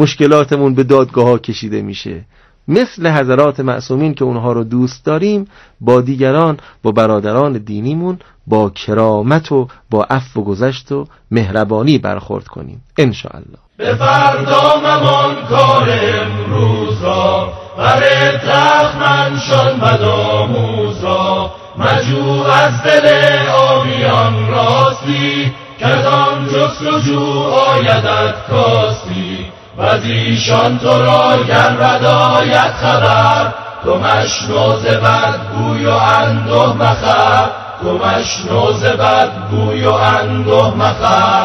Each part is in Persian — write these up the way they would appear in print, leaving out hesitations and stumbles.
مشکلاتمون به دادگاه‌ها کشیده میشه. مثل حضرات معصومین که اونها رو دوست داریم، با دیگران، با برادران دینیمون با کرامت و با عفو و گذشت و مهربانی برخورد کنیم ان شاء الله. به فردا ممان کار امروز را، بر تخمن شان بدآموز را، مجو از دل آبیان راستی، که از آن جستجو آیدت کاستی. و از ایشان تو را گرد آید خبر، تو مشنو ز بدگوی و انده مخر، تو مشنو ز بدگوی و انده مخر.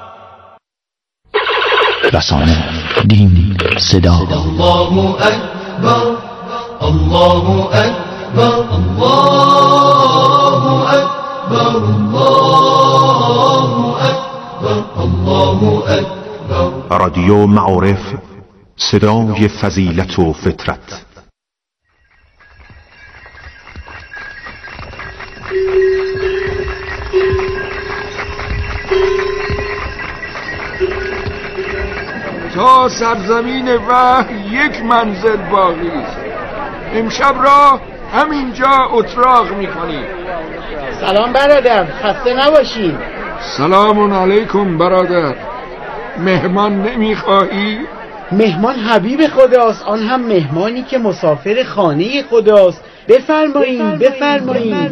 رسانه، دین، صدا. الله اکبر، الله اکبر، الله اکبر، الله اکبر، الله اکبر. رادیو معارف، صدای فضیلت و فطرت. تا سرزمین وحی یک منزل باقی است. امشب را همینجا اتراق میکنیم. سلام برادر، خسته نباشی. سلام علیکم برادر. مهمان نمیخواهی؟ مهمان حبیب خداست، آن هم مهمانی که مسافر خانه خداست. بفرمایید بفرمایید.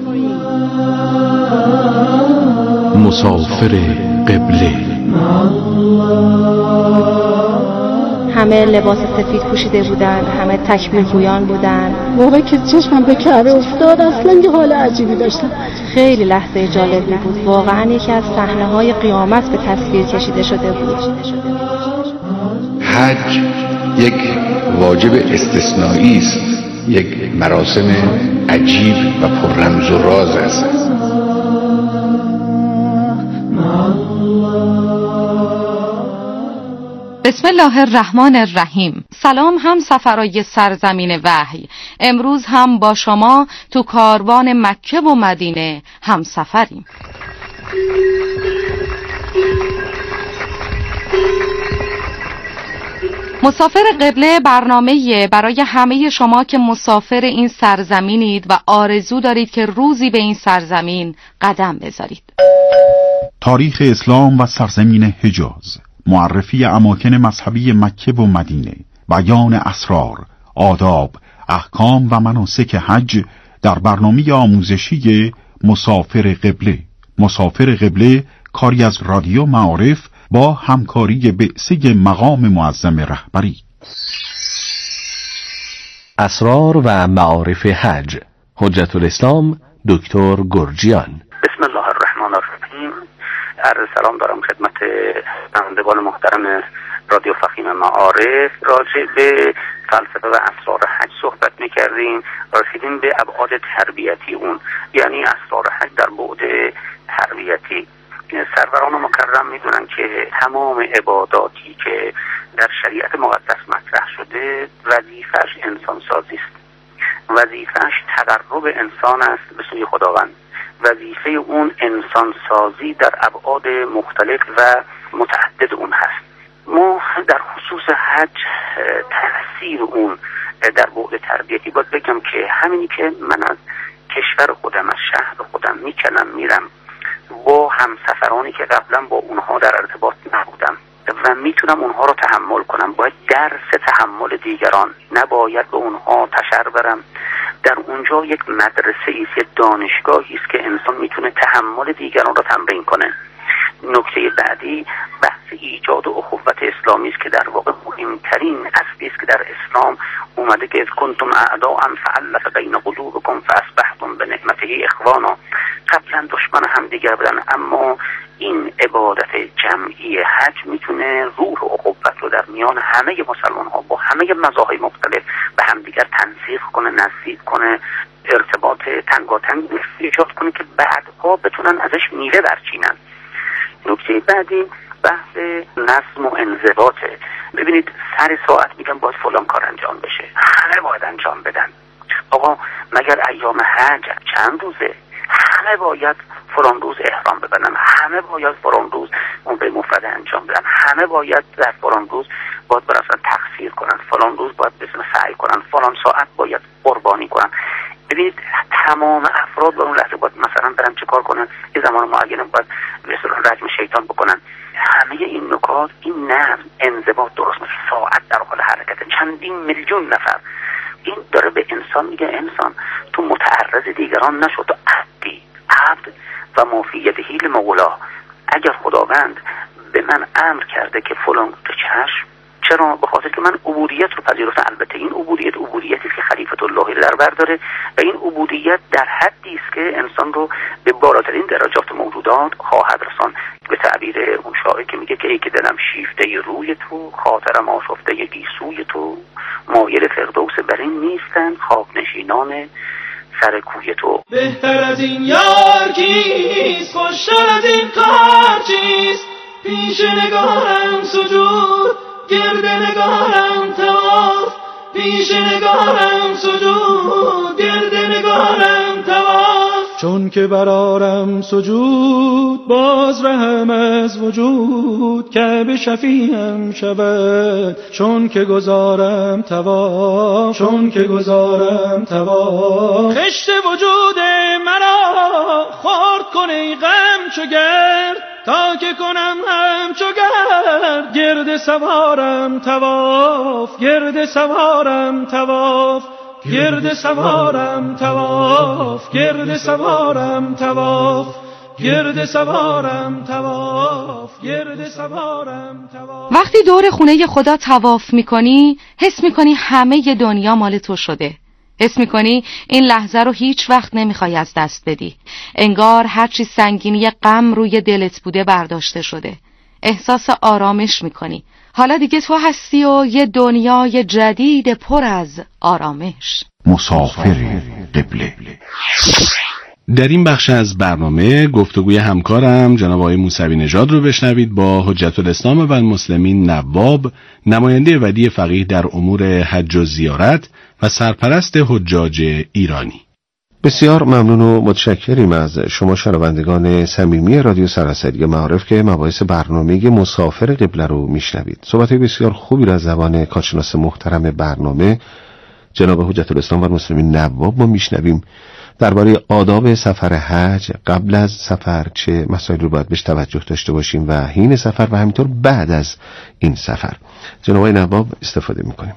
مسافر قبله. همه لباس سفید پوشیده بودن، همه تکبیر گویان بودن. موقعی که چشمم به کعبه افتاد اصلا یه حال عجیبی داشتم. خیلی لحظه جالبی بود، واقعا یکی از صحنه‌های قیامت به تصویر کشیده شده بود. حج یک واجب استثنایی است، یک مراسم عجیب و پررمز و راز است. بسم الله الرحمن الرحیم. سلام هم سفرای سرزمین وحی. امروز هم با شما تو کاروان مکه و مدینه هم سفریم. مسافر قبله برنامه‌ای برای همه شما که مسافر این سرزمینید و آرزو دارید که روزی به این سرزمین قدم بذارید. تاریخ اسلام و سرزمین حجاز، معرفی اماکن مذهبی مکه و مدینه، بیان اسرار، آداب، احکام و مناسک حج در برنامه آموزشی مسافر قبله. مسافر قبله کاری از رادیو معارف با همکاری بعثه مقام معظم رهبری. اسرار و معارف حج، حجت الاسلام دکتر گرجیان. بسم الله الرحمن الرحیم. عرض سلام دارم خدمت شنوندگان محترم رادیو فخیم معارف. راجع به فلسفه و اسرار حج صحبت می‌کردیم، رسیدیم به ابعاد تربیتی اون، یعنی اسرار حج در بعد تربیتی. سروران مکرم میدونن که تمام عباداتی که در شریعت مقدس مطرح شده وظیفه‌اش انسان سازی است، وظیفه‌اش تقرب انسان است به سوی خداوند. وظیفه اون انسان سازی در ابعاد مختلف و متعدد اون هست. ما در خصوص حج تأثیر اون در بعد تربیتی باید بگم که همینی که من از کشور خودم، از شهر خودم میکنم میرم، با همسفرانی که قبلا با اونها در ارتباط نبودم و میتونم اونها رو تحمل کنم، باید درس تحمل دیگران، نباید به اونها تشر برم. در اونجا یک مدرسه ایست، یک دانشگاهی است که انسان میتونه تحمل دیگران رو تمرین کنه. نکته بعدی بحث ایجاد اخوت اسلامی است که در واقع مهمترین اصلی است که در اسلام اومده که کنتم اعداء فالف بین قلوبکم فاصبحتم بنعمته اخوانا. قبلا دشمن هم دیگر بودن، اما این عبادت جمعی حج میتونه روح و اخوت رو در میان همه مسلمان ها با همه مذاهب مختلف به همدیگر تنسیق کنه، نزدیک کنه، ارتباط تنگاتنگ ایجاد کنه که بعدها بتونن ازش میوه برچینن. نکته بعدی بحث نظم و انضباطه. ببینید سر ساعت میگن باید فلان کار انجام بشه، همه باید انجام بدن. آقا مگر ایام حج چند روزه؟ همه باید فلان روز احرام ببرن، همه باید فلان روز عمره مفرد انجام بدن، همه باید در فلان روز باید برن فلان روز باید بسن سعی کنن، فلان ساعت باید قربانی کنن. ببینید تمام افراد به اون لحظه باید مثلا برن چه کار کنن، یه زمان معین باید مثلا رجم شیطان بکنن. همه این نکات، این نظم، انضباط درست مثل ساعت در حال حرکت، چندین میلیون نفر، این داره به انسان میگه انسان تو متعرض دیگران نشو، تو عبد و مافیته لمولا. اگر خداوند به من امر کرده که فلان تو چشم، چرا؟ به خاطر که من عبودیت رو پذیرفتم. البته این عبودیتی که خلیفة الله در بر داره و این عبودیت در حدی است که انسان رو به بالاترین درجات موجودات خواهد رسان. به تعبیر اون شاعر که میگه که ای که دلم شیفته روی تو، خاطرم آشفته گیسوی تو، مایل فردوس برین نیستن خاک نشینان سر کوی تو. بهتر از این یار کیست، خوشتر از این کار چیست، پیش نگارم سجود، گرد نگارم طواف، پیش نگارم سجود، گرد نگارم طواف. چون که برارم سجود، باز رهم از وجود، کعبه شفیعم شود. چون که گذارم طواف، چون که گذارم طواف، خشت وجود مرا خورد کن ای غم چو گرد، تا که کنم همچو گرد، گرد سوارم طواف، گرد سوارم طواف، گرد سوارم طواف، گرد سوارم طواف، گرد سوارم طواف، گرد سوارم طواف. وقتی دور خونه خدا طواف میکنی، حس میکنی همه دنیا مال تو شده. حس میکنی این لحظه رو هیچ وقت نمیخوای از دست بدی. انگار هرچی سنگینی غم روی دلت بوده برداشته شده. احساس آرامش میکنی. حالا دیگه تو هستی و یه دنیای جدید پر از آرامش. مسافر قبله. در این بخش از برنامه گفتگوی همکارم جناب آقای موسوی نژاد رو بشنوید با حجت الاسلام و المسلمین نواب، نماینده ودیع فقیه در امور حج و زیارت و سرپرست حجاج ایرانی. بسیار ممنون و متشکریم از شما شنوندگان صمیمی رادیو سراسری معارف که مباحث برنامه مسافر قبله رو میشنوید. صحبت بسیار خوبی را از زبان کارشناس محترم برنامه جناب حجت الاسلام و المسلمین نواب ما میشنویم درباره آداب سفر حج، قبل از سفر چه مسائل رو باید بهش توجه داشته باشیم و حین سفر و همینطور بعد از این سفر. جناب نواب استفاده میکنیم.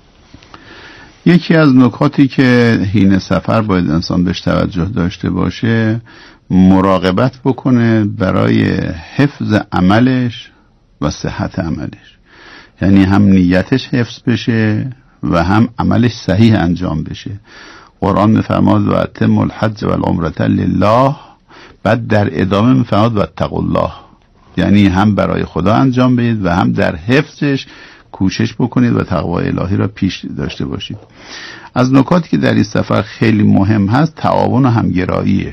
یکی از نکاتی که حین سفر باید انسان بهش توجه داشته باشه، مراقبت بکنه برای حفظ عملش و صحت عملش. یعنی هم نیتش حفظ بشه و هم عملش صحیح انجام بشه. قرآن میفرماد و اتم الحج و العمرة لله، بعد در ادامه میفرماد و اتقوا الله، یعنی هم برای خدا انجام بدید و هم در حفظش کوشش بکنید و تقوای الهی را پیش داشته باشید. از نکاتی که در این سفر خیلی مهم هست تعاون و همگراییه.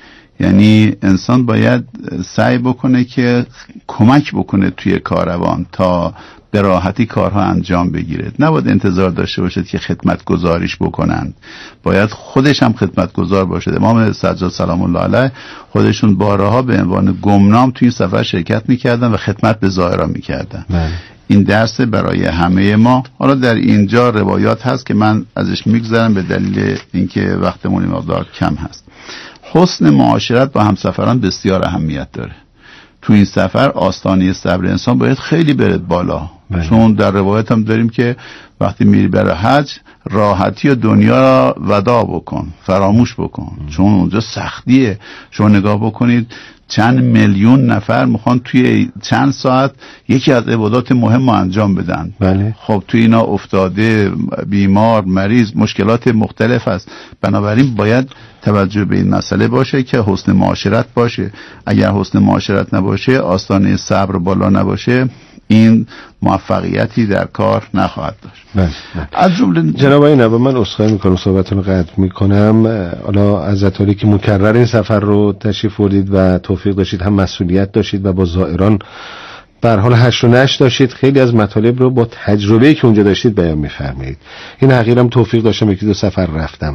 یعنی انسان باید سعی بکنه که کمک بکنه توی کاروان تا به راحتی کارها انجام بگیره. نباید انتظار داشته باشد که خدمت گزاریش بکنند، باید خودش هم خدمت گزار باشد. امام سجاد سلام الله علیه خودشون بارها به عنوان گمنام توی این سفر شرکت میکردن و خدمت به زائران میکردن. این درس برای همه ما. حالا در اینجا روایات هست که من ازش میگذرم به دلیل اینکه وقتمون مقدار کم هست. حسن معاشرت با همسفران بسیار اهمیت داره. تو این سفر آستانه صبر انسان باید خیلی بره بالا. چون در روایت هم داریم که وقتی میری برای حج راحتی و دنیا را وداع بکن، فراموش بکن، چون اونجا سختیه. شما نگاه بکنید چند میلیون نفر میخوان توی چند ساعت یکی از عبادات مهم رو انجام بدن. بله. خب توی اینا افتاده، بیمار، مریض، مشکلات مختلف هست. بنابراین باید توجه به این مسئله باشه که حسن معاشرت باشه. اگر حسن معاشرت نباشه، آستانه صبر بالا نباشه، این موفقیتی در کار نخواهد داشت. از جمله جناب آقای نواب، من عذرخواهی میکنم صحبتتون رو قطع میکنم. حالا از طوری که مکرر این سفر رو تشریف بردید و توفیق داشتید، هم مسئولیت داشتید و با زائران به هر حال هشت و نشت داشتید، خیلی از مطالب رو با تجربه‌ای که اونجا داشتید بیان می‌فرمایید. این حقیقتاً توفیق داشتم، یکی دو سفر رفتم،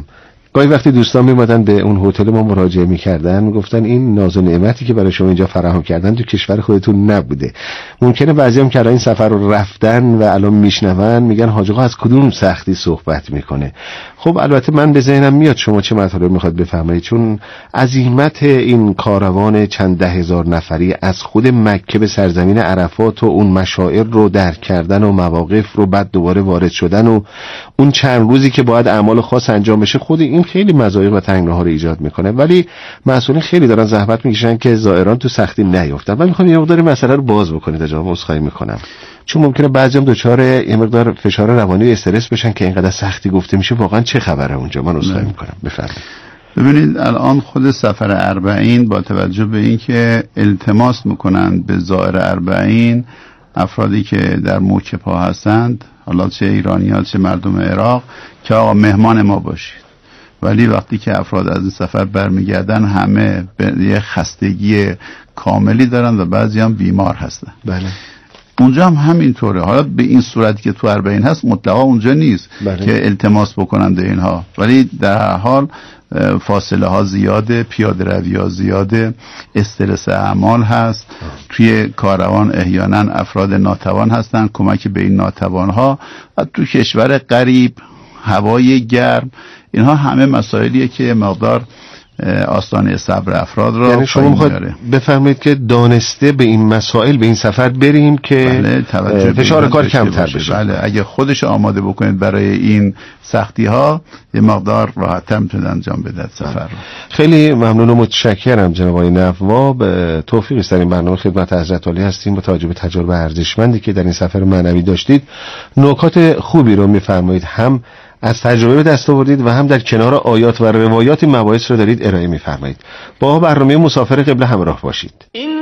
گاهی وقتی دوستان میمدن به اون هتل ما مراجعه میکردن میگفتن این ناز و نعمتی که برای شما اینجا فراهم کردن تو کشور خودتون نبوده. ممکنه بعضی هم که این سفر رو رفتن و الان میشنون میگن حاج آقا از کدوم سختی صحبت میکنه. خب البته من به ذهنم میاد شما چه مطالب میخواد بفرمایید، چون عزیمت این کاروان چند 10,000 نفری از خود مکه به سرزمین عرفات و اون مشاعر رو درک کردن و مواقف رو بعد دوباره وارد شدن و اون چند روزی که باید اعمال خاص انجام بشه، خود این خیلی مضایق و تنگناها رو ایجاد میکنه. ولی مسئولین خیلی دارن زحمت میکشن که زائران تو سختی نیفتن. من میخوام یه مقدار مسئله رو باز بکنید جناب، عذرخواهی میکنم، چون ممکنه بعضیام دچار یه مقدار فشار روانی و استرس بشن که اینقدر سختی گفته میشه، واقعا چه خبره اونجا. من عذرخواهی میکنم، بفرمایید. ببینید الان خود سفر اربعین با توجه به اینکه التماس میکنند به زائر اربعین افرادی که در موکب ها هستند، حالا چه ایرانی‌ها چه مردم عراق، که آقا مهمان ما باشید. ولی وقتی که افراد از این سفر برمیگردن همه به یه خستگی کاملی دارن و بعضی هم بیمار هستن. بله. اونجا هم همینطوره. حالا به این صورتی که تو اربعین هست مطلقا اونجا نیست که التماس بکنند اینها، ولی در حال فاصله ها زیاده، پیاده روی ها زیاده، استرس اعمال هست. توی کاروان احیانا افراد ناتوان هستن، کمک به این ناتوان ها و تو کشور غریب، هوای گرم، اینها همه مسائلیه که مقدار آستانه صبر افراد را یعنی شما میخواد بفرمایید که دانسته به این مسائل به این سفر بریم که فشار کار کمتر بشه. بله، اگه خودش آماده بکنید برای این سختی ها یه مقدار راحت‌تر میتونید انجام بدید سفر رو. خیلی ممنون و متشکرم جناب آقای نواب. توفیقی است در این برنامه خدمت حضرت عالی هستیم. با توجه به تجربه ارزشمندی که در این سفر معنوی داشتید، نکات خوبی رو میفرمایید، هم از تجربه به دست آوردید و هم در کنار آیات و روایات مباحث رو دارید ارائه می‌فرمایید. با برنامه مسافر قبله همراه باشید.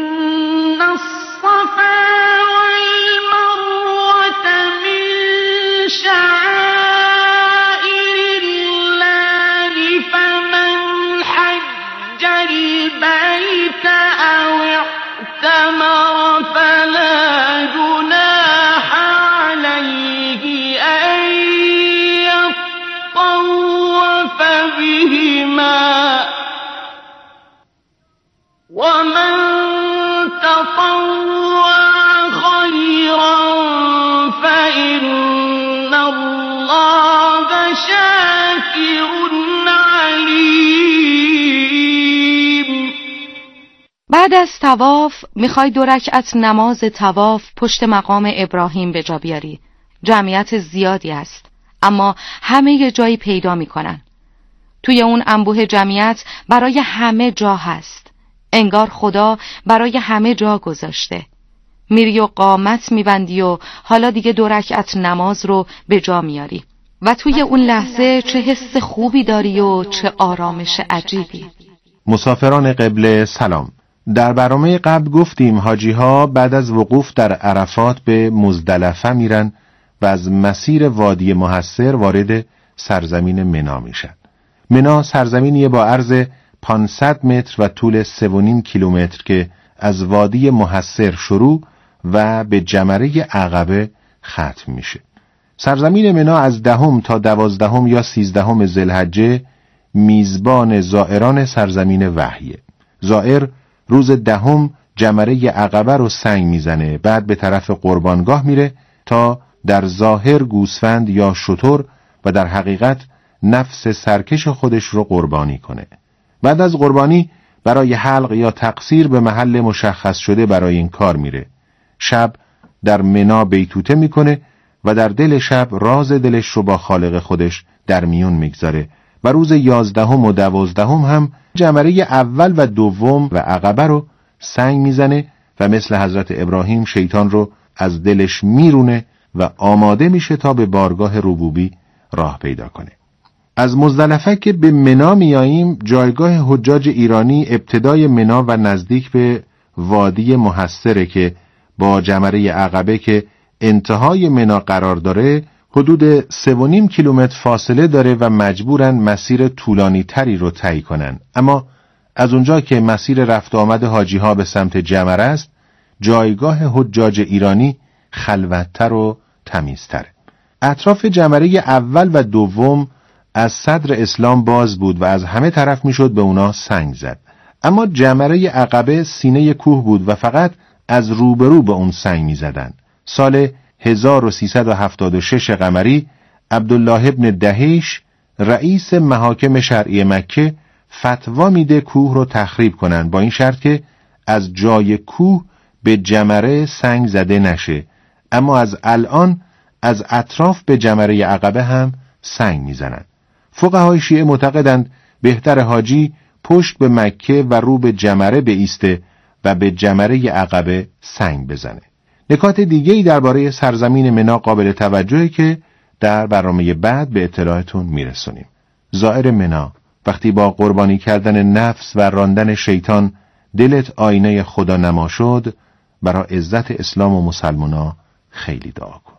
ومن تطوع خيرا فإن الله شاكر عليم. بعد از طواف میخوای 2 رکعت نماز طواف پشت مقام ابراهیم به جا بیاری. جمعیت زیادی است، اما همه یه جایی پیدا میکنن. توی اون انبوه جمعیت برای همه جا هست. انگار خدا برای همه جا گذاشته. میری و قامت میبندی و حالا دیگه 2 رکعت نماز رو به جا میاری و توی اون لحظه چه حس خوبی داری و چه آرامش عجیبی. مسافران قبله سلام. در برنامه قبل گفتیم حاجی ها بعد از وقوف در عرفات به مزدلفه میرن و از مسیر وادی محصر وارد سرزمین منا میشن. منا سرزمینیه با عرض 500 متر و طول 3.5 کیلومتر که از وادی محصر شروع و به جمره عقبه ختم میشه. سرزمین منا از 10 تا 12 یا 13 ذوالحجه میزبان زائران سرزمین وحیه. زائر روز 10 جمره عقبه رو سنگ میزنه، بعد به طرف قربانگاه میره تا در ظاهر گوسفند یا شتر و در حقیقت نفس سرکش خودش رو قربانی کنه. بعد از قربانی برای حلق یا تقصیر به محل مشخص شده برای این کار میره. شب در منا بیتوته میکنه و در دل شب راز دلش رو با خالق خودش در میون میگذاره و روز 11 و 12 هم جمره اول و دوم و عقبه رو سنگ میزنه و مثل حضرت ابراهیم شیطان رو از دلش میرونه و آماده میشه تا به بارگاه ربوبی راه پیدا کنه. از مزدلفه که به منا میاییم، جایگاه حجاج ایرانی ابتدای منا و نزدیک به وادی محصره که با جمره عقبه که انتهای منا قرار داره حدود 3.5 کیلومتر فاصله داره و مجبورن مسیر طولانی تری رو طی کنن. اما از اونجا که مسیر رفت آمد حاجی ها به سمت جمره است، جایگاه حجاج ایرانی خلوت‌تر و تمیزتره. اطراف جمره اول و دوم از صدر اسلام باز بود و از همه طرف میشد به اونا سنگ زد. اما جمره عقبه سینه کوه بود و فقط از روبرو به اون سنگ میزدن. سال 1376 قمری عبدالله ابن دهیش رئیس محاکم شرعی مکه فتوا میده کوه رو تخریب کنن، با این شرط که از جای کوه به جمره سنگ زده نشه، اما از الان از اطراف به جمره عقبه هم سنگ میزنن. فقهای شیعه معتقدند بهتر حاجی پشت به مکه و رو به جمره بایسته و به جمره عقبه سنگ بزنه. نکات دیگه‌ای درباره سرزمین منا قابل توجهه که در برنامه بعد به اطلاعتون میرسونیم. زائر منا، وقتی با قربانی کردن نفس و راندن شیطان دلت آینه خدا نما شد، برای عزت اسلام و مسلمانا خیلی دعا کن.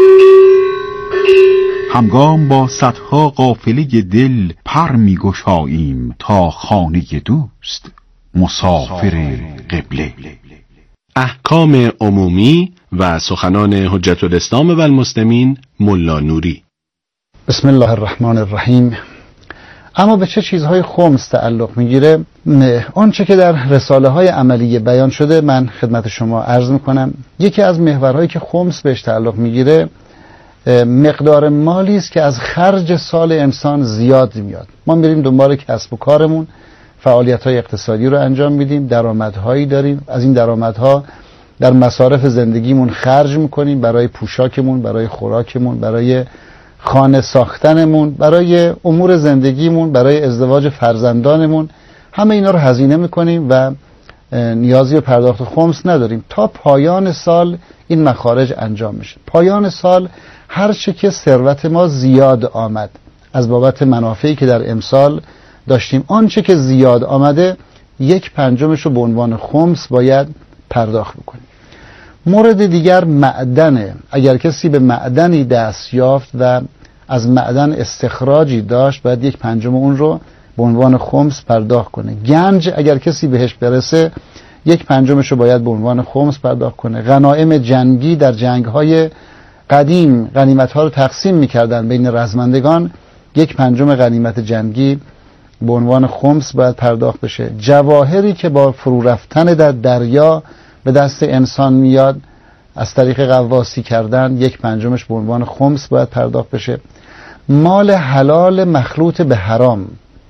همگام با صدها قافله دل پر می گشاییم تا خانه دوست، مسافر قبله. احکام عمومی و سخنان حجت الاسلام و المسلمین ملا نوری. بسم الله الرحمن الرحیم. اما به چه چیزهای خمس تعلق میگیره؟ آنچه که در رساله های عملی بیان شده من خدمت شما عرض میکنم. یکی از محورهایی که خمس بهش تعلق میگیره مقدار مالی است که از خرج سال انسان زیاد میاد. ما میریم دنبال کسب و کارمون، فعالیت‌های اقتصادی رو انجام میدیم، درآمدهایی داریم، از این درآمدها در مصارف زندگیمون خرج میکنیم، برای پوشاکمون، برای خوراکمون، برای خانه ساختنمون، برای امور زندگیمون، برای ازدواج فرزندانمون، همه اینا رو هزینه میکنیم و نیازی به پرداخت خمس نداریم. تا پایان سال این مخارج انجام میشه. پایان سال هر چه که ثروت ما زیاد آمد از بابت منافعی که در امسال داشتیم، آنچه که زیاد آمده 1/5 رو به عنوان خمس باید پرداخت بکنیم. مورد دیگر معدنه. اگر کسی به معدنی دست یافت و از معدن استخراجی داشت، باید 1/5 اون رو به عنوان خمس پرداخت کنه. گنج اگر کسی بهش برسه 1/5 رو باید به عنوان خمس پرداخت کنه. غنایم جنگی در جنگ‌های قدیم غنیمت‌ها رو تقسیم می‌کردن بین رزمندگان، 1/5 غنیمت جنگی به عنوان خمس باید پرداخت بشه. جواهری که با فرو رفتن در دریا به دست انسان میاد از طریق غواصی کردن، 1/5 به عنوان خمس باید پرداخت بشه. مال حلال مخلوط به حرام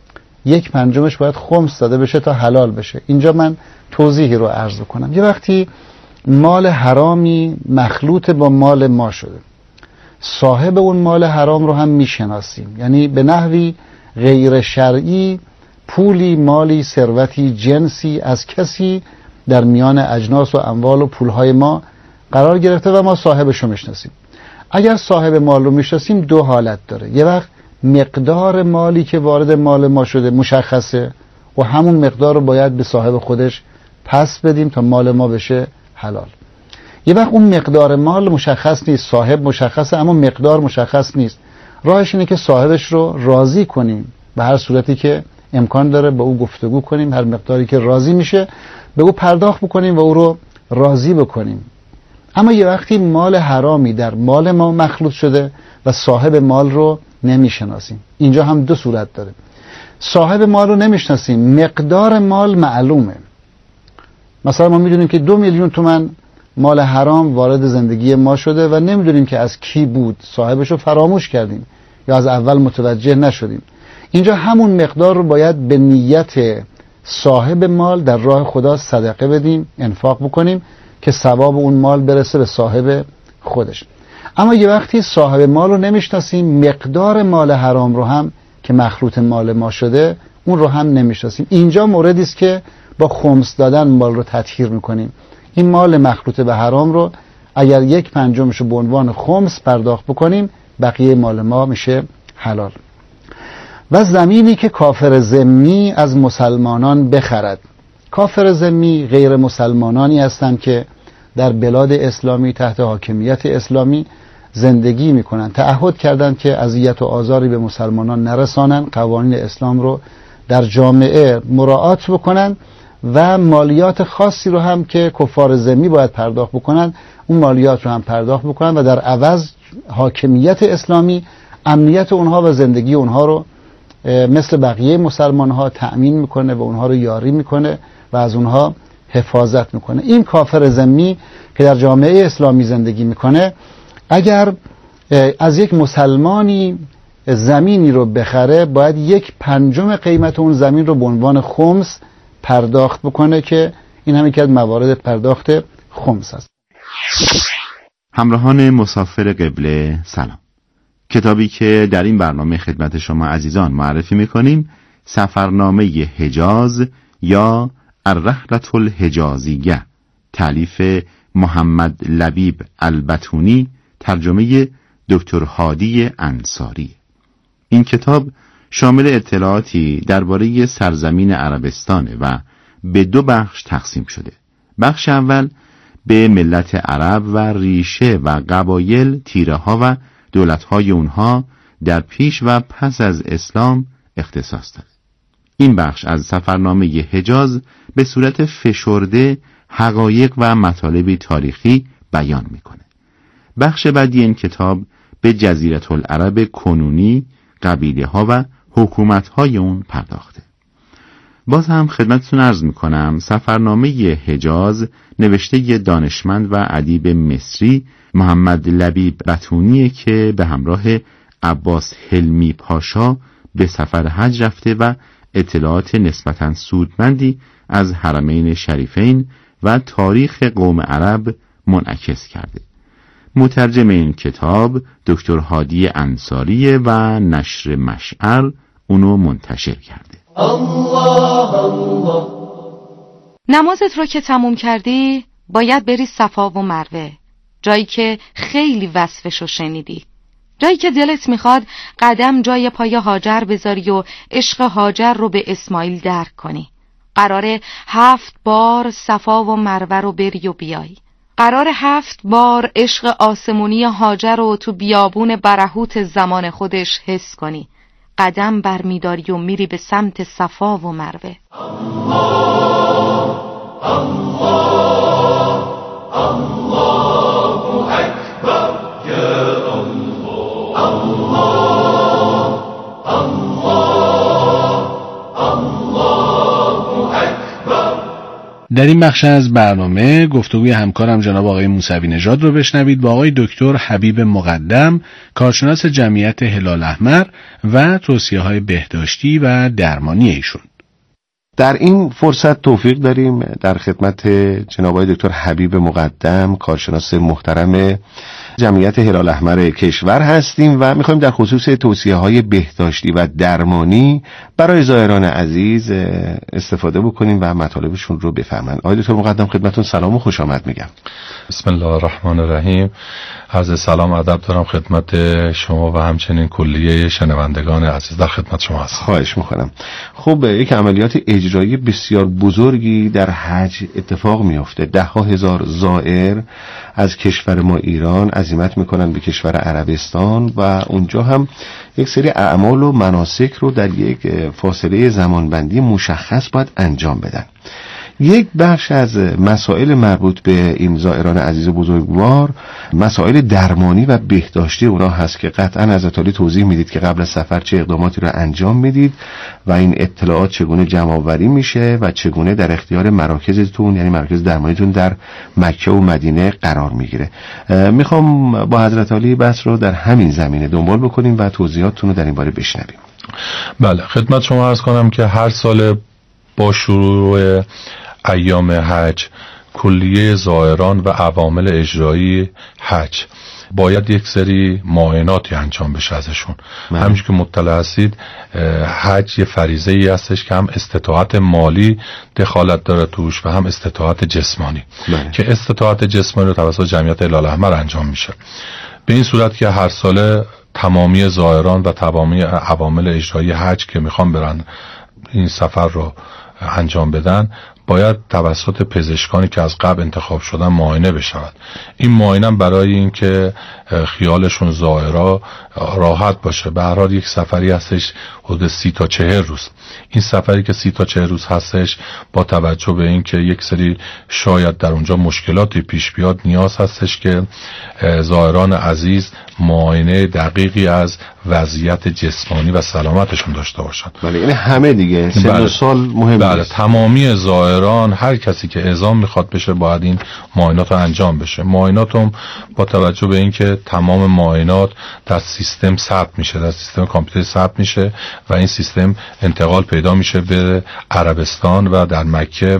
1/5 باید خمس داده بشه تا حلال بشه. اینجا من توضیحی رو عرض کنم. یه وقتی مال حرامی مخلوط با مال ما شده، صاحب اون مال حرام رو هم میشناسیم، یعنی به نحوی غیر شرعی پولی، مالی، ثروتی، جنسی از کسی در میان اجناس و اموال و پولهای ما قرار گرفته و ما صاحبش رو میشناسیم. اگر صاحب مال رو میشناسیم دو حالت داره. یه وقت مقدار مالی که وارد مال ما شده مشخصه و همون مقدار رو باید به صاحب خودش پس بدیم تا مال ما بشه حلال. یه وقت اون مقدار مال مشخص نیست، صاحب مشخصه اما مقدار مشخص نیست. راهش اینه که صاحبش رو راضی کنیم، به هر صورتی که امکان داره با او گفتگو کنیم، هر مقداری که راضی میشه به او پرداخت بکنیم و او رو راضی بکنیم. اما یه وقتی مال حرامی در مال ما مخلوط شده و صاحب مال رو نمیشناسیم. اینجا هم دو صورت داره. صاحب مال رو نمیشناسیم، مقدار مال معلومه. مثلا ما میدونیم که 2 میلیون تومان مال حرام وارد زندگی ما شده و نمیدونیم که از کی بود، صاحبش رو فراموش کردیم یا از اول متوجه نشدیم. اینجا همون مقدار رو باید به نیت صاحب مال در راه خدا صدقه بدیم، انفاق بکنیم که ثواب اون مال برسه به صاحب خودش. اما یه وقتی صاحب مال رو نمیشناسیم، مقدار مال حرام رو هم که مخلوط مال ما شده اون رو هم نمیشناسیم. اینجا موردی است که با خمس دادن مال رو تطهیر میکنیم. این مال مخلوط به حرام رو اگر 1/5 رو به عنوان خمس پرداخت بکنیم، بقیه مال ما میشه حلال. و زمینی که کافر ذمی از مسلمانان بخرد. کافر ذمی غیر مسلمانانی هستند که در بلاد اسلامی تحت حاکمیت اسلامی زندگی میکنن، تعهد کردند که اذیت و آزاری به مسلمانان نرسانن، قوانین اسلام رو در جامعه مراعات بکنن و مالیات خاصی رو هم که کفار ذمی باید پرداخت بکنن اون مالیات رو هم پرداخت بکنن و در عوض حاکمیت اسلامی امنیت اونها و زندگی اونها رو مثل بقیه مسلمان ها تأمین میکنه و اونها رو یاری میکنه و از اونها حفاظت میکنه. این کافر ذمی که در جامعه اسلامی زندگی میکنه اگر از یک مسلمانی زمینی رو بخره باید 1/5 قیمت اون زمین رو به عنوان خمس پرداخت بکنه که این هم یکی از موارد پرداخت خمس است. همراهان مسافر قبله سلام. کتابی که در این برنامه خدمت شما عزیزان معرفی میکنیم سفرنامه حجاز یا الرحلة الحجازیه، تالیف محمد لبیب البتونی، ترجمه دکتر هادی انصاری. این کتاب شامل اطلاعاتی درباره سرزمین عربستانه و به 2 بخش تقسیم شده. بخش اول به ملت عرب و ریشه و قبایل، تیره ها و دولت های اونها در پیش و پس از اسلام اختصاص داره. این بخش از سفرنامه حجاز به صورت فشرده حقایق و مطالب تاریخی بیان میکنه. بخش بعدی این کتاب به جزیره العرب کنونی، قبیله ها و حکومت های اون پرداخته. باز هم خدمتتون عرض میکنم سفرنامه حجاز نوشته دانشمند و ادیب مصری محمد لبیب بتونیه که به همراه عباس حلمی پاشا به سفر حج رفته و اطلاعات نسبتاً سودمندی از حرمین شریفین و تاریخ قوم عرب منعکس کرده. مترجم این کتاب دکتر هادی انصاری و نشر مشعل اونو منتشر کرده. الله الله. نمازت رو که تموم کردی باید بری صفا و مروه، جایی که خیلی وصفشو شنیدی، جایی که دلت میخواد قدم جای پای هاجر بذاری و عشق هاجر رو به اسماعیل درک کنی. قراره 7 بار صفا و مروه رو بری و بیای. قراره 7 بار عشق آسمونی هاجر رو تو بیابون برهوت زمان خودش حس کنی. قدم برمیداری و میری به سمت صفا و مروه. الله اکبر یا الله اکبر. در این بخش از برنامه گفتگوی همکارم جناب آقای موسوی نژاد رو بشنوید با آقای دکتر حبیب مقدم، کارشناس جمعیت هلال احمر و توصیه‌های بهداشتی و درمانی ایشون. در این فرصت توفیق داریم در خدمت جناب آقای دکتر حبیب مقدم، کارشناس محترم جمعیت هلال احمر کشور هستیم و میخوایم در خصوص توصیه‌های بهداشتی و درمانی برای زائران عزیز استفاده بکنیم و مطالبشون رو بفهمن. آقای دکتر مقدم خدمتتون سلام و خوش آمد میگم. بسم الله الرحمن الرحیم. عرض سلام ادب دارم خدمت شما و همچنین کلیه شنوندگان عزیز. در خدمت شما هستم. خواهش میکنم. خب یک عملیات اجرایی بسیار بزرگی در حج اتفاق میفته. 10,000 زائر از کشور ما ایران عزیمت میکنن به کشور عربستان و اونجا هم یک سری اعمال و مناسک رو در یک فاصله زمانبندی مشخص باید انجام بدن. یک بخش از مسائل مربوط به این زائران عزیز بزرگوار مسائل درمانی و بهداشتی اونا هست که قطعا حضرت عالی توضیح میدید که قبل از سفر چه اقداماتی رو انجام میدید و این اطلاعات چگونه جمع آوری میشه و چگونه در اختیار مراکزتون یعنی مراکز درمانیتون در مکه و مدینه قرار میگیره. میخوام با حضرت عالی بحث رو در همین زمینه دنبال بکنیم و توضیحاتتون رو در این باره بشنویم. بله خدمت شما عرض کنم که هر سال با شروع ایام حج کلیه زائران و عوامل اجرایی حج باید یک سری معایناتی انجام بشه ازشون. همچنین که مطلع هستید حج یه فریضه ای هستش که هم استطاعت مالی دخالت داره توش و هم استطاعت جسمانی که استطاعت جسمانی رو توسط جمعیت هلال احمر انجام میشه. به این صورت که هر ساله تمامی زائران و تمامی عوامل اجرایی حج که میخوان برن این سفر رو انجام بدن باید توسط پزشکانی که از قبل انتخاب شدن معاینه بشود. این معاینه برای این که خیالشون زائرا راحت باشه. به هر حال یک سفری هستش حدود 30 تا 40 روز. این سفری که 30 تا 40 روز هستش با توجه به این که یک سری شاید در اونجا مشکلاتی پیش بیاد نیاز هستش که زائران عزیز معاینه دقیقی از وضعیت جسمانی و سلامتشون داشته باشن. بله این همه دیگه سن و سال مهم بله نیست. تمامی زائران، هر کسی که اعزام میخواد بشه باید این معاینات رو انجام بشه. معاینات هم با توجه به اینکه تمام معاینات در سیستم ثبت میشه، در سیستم کامپیوتر ثبت میشه و این سیستم انتقال پیدا میشه به عربستان و در مکه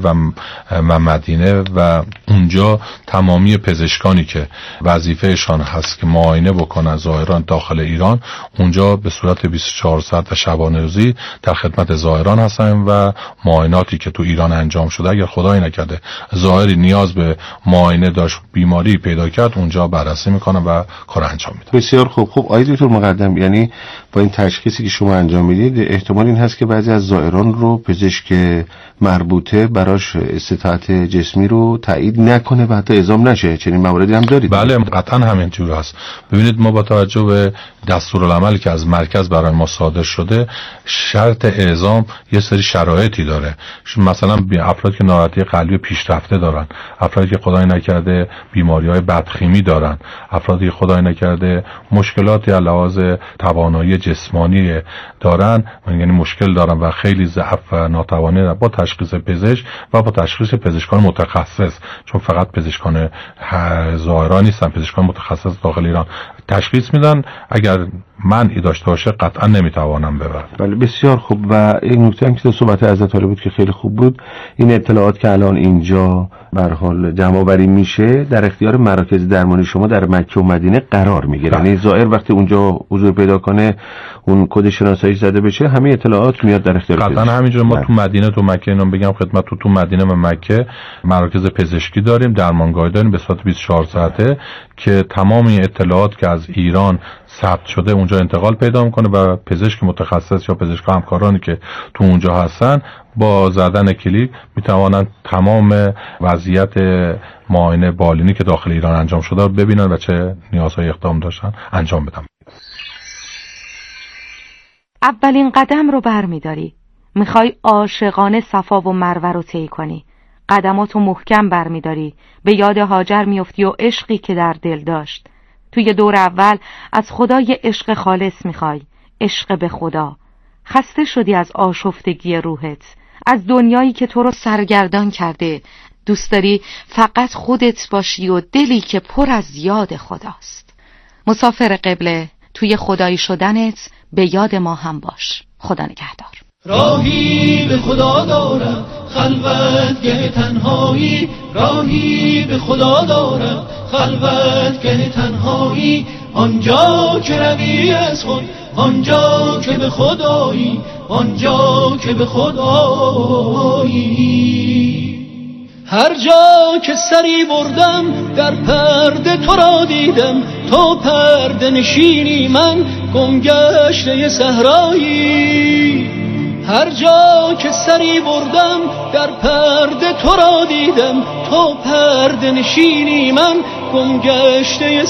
و مدینه و اونجا تمامی پزشکانی که وظیفهشان هست که معاینه بکنن زائران داخل ایران، اونجا به صورت 24 ساعت و شبانه روزی در خدمت زائران هستن و معایناتی که تو ایران انجام شده اگر خدای نکرده زائری نیاز به معاینه داشت، بیماری پیدا کرد، اونجا بررسی میکنن و کار انجام میدن. بسیار خوب. آقای دکتر مقدم، یعنی با این تشخیصی که شما انجام میدید احتمال این هست که بعضی از زائران رو پزشک مربوطه براش استطاعت جسمی رو تایید نکنه و حتی اعزام نشه. چنین مواردی هم دارید؟ بله قطعا همینجور هست. ببینید ما با توجه به دستورالعمل که از مرکز برای ما صادر شده، شرط اعزام یه سری شرایطی داره. مثلا افرادی که ناراحتی قلبی پیشرفته دارن، افرادی که خدای نکرده بیماری‌های بدخیمی دارن، افرادی که خدای نکرده مشکلاتی علاوه توانایی جسمانی دارن، یعنی مشکل دارن و خیلی ضعف و ناتوانی دارن، با تشخیص پزشک و با تشخیص پزشکان متخصص، چون فقط پزشکان زائران نیستن، پزشکان متخصص داخل ایران تشخیص میدن. اگر منعی داشته باشه قطعا نمیتوانم ببرم. بله بسیار خوب. و این نکته هم که صحبت حضرت عالی بود که خیلی خوب بود، این اطلاعات که الان اینجا به هر حال جمع آوری میشه در اختیار مراکز درمانی شما در مکه و مدینه قرار میگیره. یعنی زائر وقتی اونجا حضور پیدا کنه، اون کد شناسایی زده بشه، همه اطلاعات میاد در اختیار قطعا همینجوری. ما تو مدینه تو مکه اینو بگم خدمت تو مدینه و مکه مراکز پزشکی داریم، درمانگاه داریم به صورت 24 ساعته که تمام این اطلاعات که از ایران ثبت شده اونجا انتقال پیدا میکنه و پزشک متخصص یا پزشک همکارانی که تو اونجا هستن با زدن کلیک میتوانن تمام وضعیت معاینه بالینی که داخل ایران انجام شده رو ببینن و چه نیازهای اقدام داشتن انجام بدن. اولین قدم رو برمیداری. میخوای عاشقانه صفا و مروه رو طی کنی. قدماتو محکم برمیداری. به یاد هاجر میفتی و عشقی که در دل داشت. توی دور اول از خدای عشق خالص میخوای، عشق به خدا. خسته شدی از آشفتگی روحت، از دنیایی که تو رو سرگردان کرده. دوست داری فقط خودت باشی و دلی که پر از یاد خداست. مسافر قبله، توی خدایی شدنت به یاد ما هم باش. خدا نگهدار. راهی به خدا دارم خلوتگه تنهایی، راهی به خدا دارم خلوتگه تنهایی، آنجا که روی از خود، آنجا که به خدایی، آنجا که به خدایی. هر جا که سری بردم در پرده تو را دیدم، تو پرده نشینی من گمگشته صحرایی. هر جا که سری بردم در پرده تو را دیدم، تو پرده نشینی من گمگشته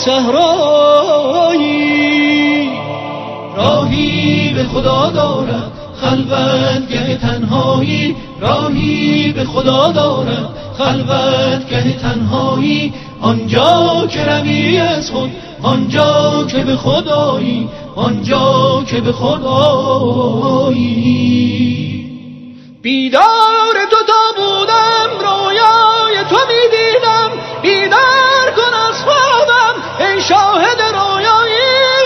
صحرایی. راهی به خدا دارم خلوتگه تنهایی، راهی به خدا دارم خلوتگه تنهایی، آنجا که روی از خود، آنجا که به خدایی، آنجا که به خدایی. بیدار تو تا بودم رویای تو می دیدم، بیدار کن از خوابم ای شاهد رویایی.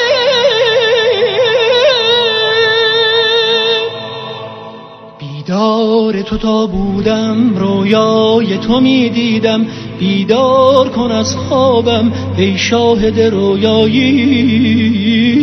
بیدار تو تا بودم رویای تو می دیدم، بیدار کن از خوابم ای شاهد رویایی.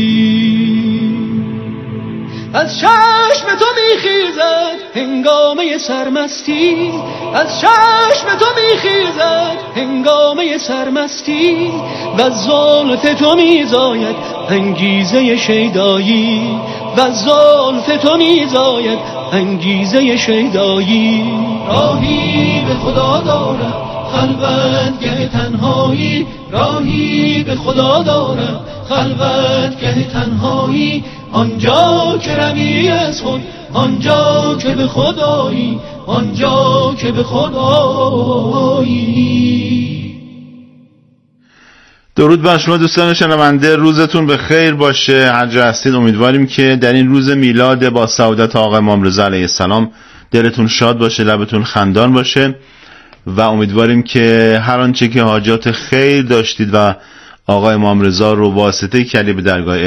از چشم تو میخیزد هنگامه سرمستی، از چشم تو میخیزد هنگامه سرمستی، و زلف تو میزاید انگیزه شیدایی، و زلف تو میزاید انگیزه شیدایی. راهی به خدا دارم خلوتگه تنهایی، راهی به خدا دارم خلوتگه تنهایی، آنجا که روی از خود، آنجا که به خدایی، آنجا که به خدایی. درود بر شما دوستان شنونده، روزتون به خیر باشه. هر جا هستید امیدواریم که در این روز میلاد با سعادت آقا امام رضا علیه السلام دلتون شاد باشه، لبتون خندان باشه و امیدواریم که هر آنچه که حاجات خیر داشتید و آقا امام رضا رو واسطه کردید به درگاه